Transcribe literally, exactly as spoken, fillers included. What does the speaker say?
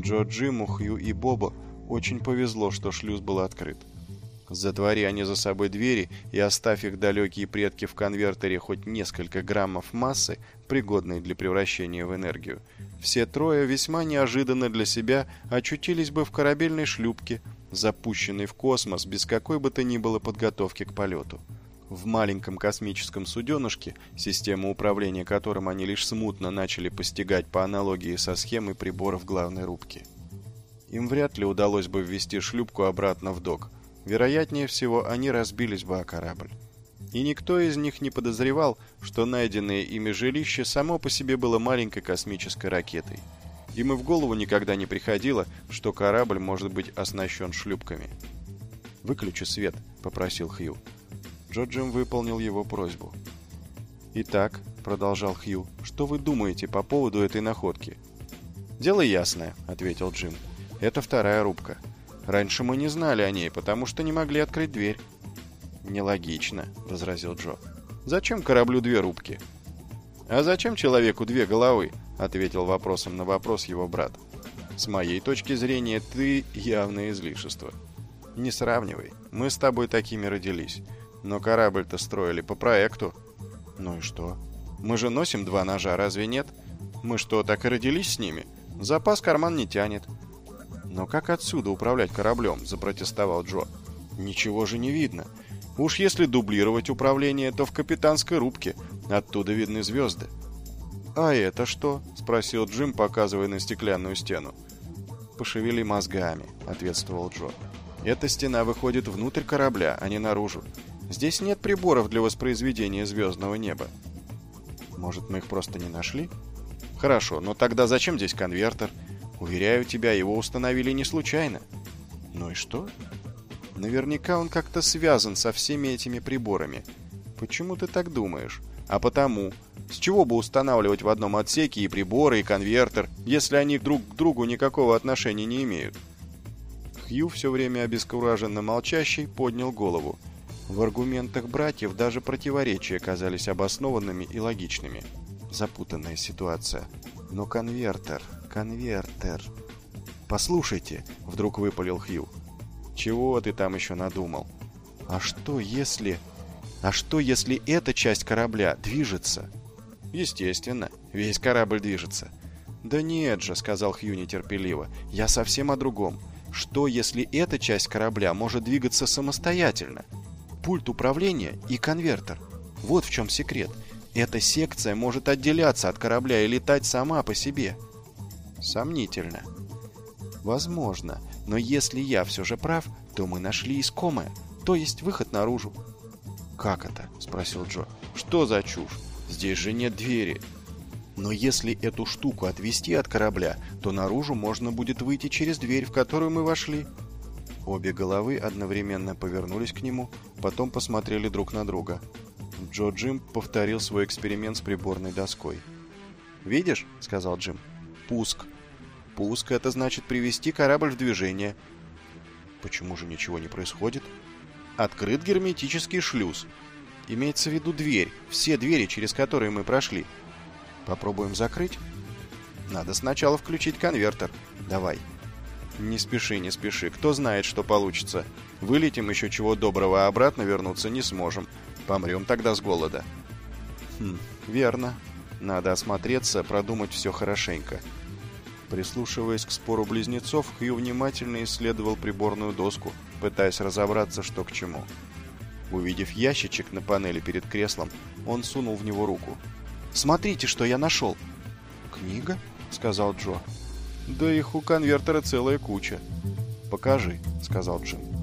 Джо, Джиму, Хью и Бобу очень повезло, что шлюз был открыт. Затвори они за собой двери и оставь их далекие предки в конвертере хоть несколько граммов массы, пригодной для превращения в энергию, все трое весьма неожиданно для себя очутились бы в корабельной шлюпке, запущенной в космос без какой бы то ни было подготовки к полету. В маленьком космическом суденышке, система управления которым они лишь смутно начали постигать по аналогии со схемой приборов главной рубки. Им вряд ли удалось бы ввести шлюпку обратно в док. Вероятнее всего, они разбились бы о корабль. И никто из них не подозревал, что найденное ими жилище само по себе было маленькой космической ракетой. Им и в голову никогда не приходило, что корабль может быть оснащен шлюпками. «Выключи свет», — попросил Хью. Джо Джим выполнил его просьбу. «Итак», — продолжал Хью, — «что вы думаете по поводу этой находки?» «Дело ясное», — ответил Джим. «Это вторая рубка. Раньше мы не знали о ней, потому что не могли открыть дверь». «Нелогично», — возразил Джо. «Зачем кораблю две рубки?» «А зачем человеку две головы?» — ответил вопросом на вопрос его брат. «С моей точки зрения, ты явное излишество. Не сравнивай. Мы с тобой такими родились. Но корабль-то строили по проекту». «Ну и что? Мы же носим два ножа, разве нет? Мы что, так и родились с ними? Запас карман не тянет». «Но как отсюда управлять кораблем?» — запротестовал Джо. «Ничего же не видно. Уж если дублировать управление, то в капитанской рубке. Оттуда видны звезды». «А это что?» — спросил Джим, показывая на стеклянную стену. «Пошевели мозгами», — ответствовал Джо. «Эта стена выходит внутрь корабля, а не наружу. Здесь нет приборов для воспроизведения звездного неба». «Может, мы их просто не нашли?» «Хорошо, но тогда зачем здесь конвертер? Уверяю тебя, его установили не случайно». «Ну и что?» «Наверняка он как-то связан со всеми этими приборами». «Почему ты так думаешь?» «А потому, с чего бы устанавливать в одном отсеке и приборы, и конвертер, если они друг к другу никакого отношения не имеют?» Хью, все время обескураженно молчащий, поднял голову. В аргументах братьев даже противоречия казались обоснованными и логичными. Запутанная ситуация. Но конвертер, конвертер... «Послушайте», — вдруг выпалил Хью. «Чего ты там еще надумал?» «А что если... А что если эта часть корабля движется?» «Естественно, весь корабль движется». «Да нет же», — сказал Хью нетерпеливо, — «я совсем о другом. Что если эта часть корабля может двигаться самостоятельно? Пульт управления и конвертер. Вот в чем секрет. Эта секция может отделяться от корабля и летать сама по себе». «Сомнительно». «Возможно. Но если я все же прав, то мы нашли искомое, то есть выход наружу». «Как это?» — спросил Джо. «Что за чушь? Здесь же нет двери». «Но если эту штуку отвести от корабля, то наружу можно будет выйти через дверь, в которую мы вошли». Обе головы одновременно повернулись к нему, потом посмотрели друг на друга. Джо Джим повторил свой эксперимент с приборной доской. «Видишь?» — сказал Джим. «Пуск. Пуск — это значит привести корабль в движение». «Почему же ничего не происходит?» «Открыт герметический шлюз. Имеется в виду дверь, все двери, через которые мы прошли». «Попробуем закрыть?» «Надо сначала включить конвертер. Давай». «Не спеши, не спеши. Кто знает, что получится. Вылетим еще чего доброго, а обратно вернуться не сможем. Помрем тогда с голода». «Хм, верно. Надо осмотреться, продумать все хорошенько». Прислушиваясь к спору близнецов, Хью внимательно исследовал приборную доску, пытаясь разобраться, что к чему. Увидев ящичек на панели перед креслом, он сунул в него руку. «Смотрите, что я нашел!» «Книга?» — сказал Джо. «Да их у конвертера целая куча». «Покажи», — сказал Джим.